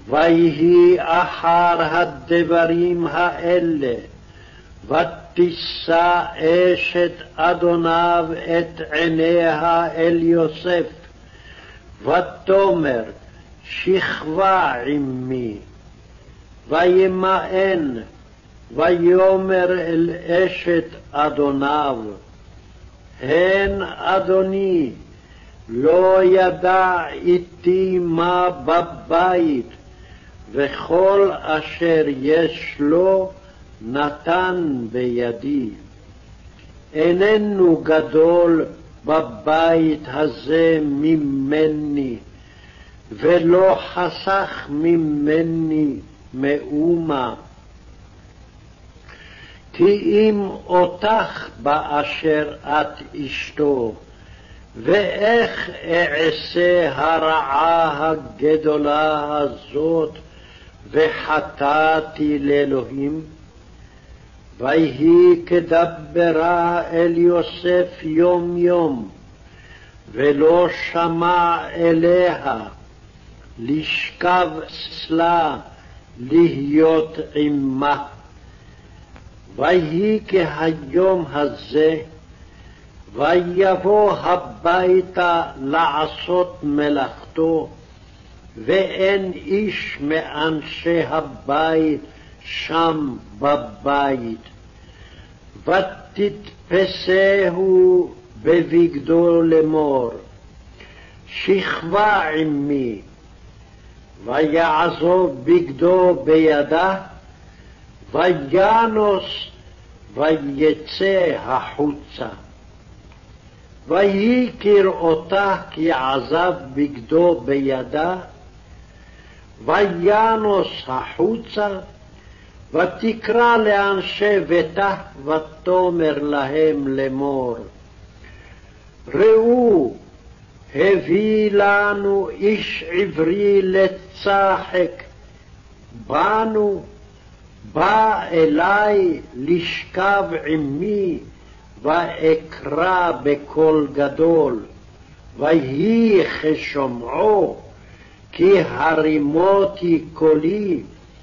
ויהי אחר הדברים האלה, ותישא אשת אדוניו את עיניה אל יוסף, ותאמר שכבה עמי. וימאן, ויאמר אל אשת אדוניו, הן אדוני, לא ידע איתי מה בבית, וכל אשר יש לו נתן בידי. איננו גדול בבית הזה ממני, ולא חסך ממני מאומה. כי אם אותך באשר את אשתו, ואיך אעשה הרעה הגדולה הזאת, וחטאתי לאלוהים? ויהי כדברה אל יוסף יום יום, ולא שמע אליה, לשכב אצלה, להיות עמה. ויהי כהיום הזה, ויבוא הביתה לעשות מלאכתו, ואין איש מאנשי הבית שם בבית. ותתפסהו בבגדו לאמור, שכבה עמי. ויעזוב בגדו בידה, וינוס ויצא החוצה. ויהי כראותה כי עזב בגדו בידה, וינוס החוצה, ותקרא לאנשי ביתה, ותאמר להם לאמור, ראו, הביא לנו איש עברי לצחק, בא אלי לשכב עמי, ואקרא בקול גדול. ויהי כשומעו, כי הרימותי קולי,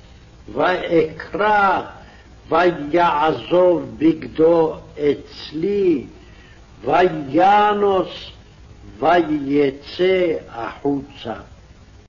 ואקרא, ויעזוב בגדו אצלי, וינוס ויצא החוצה.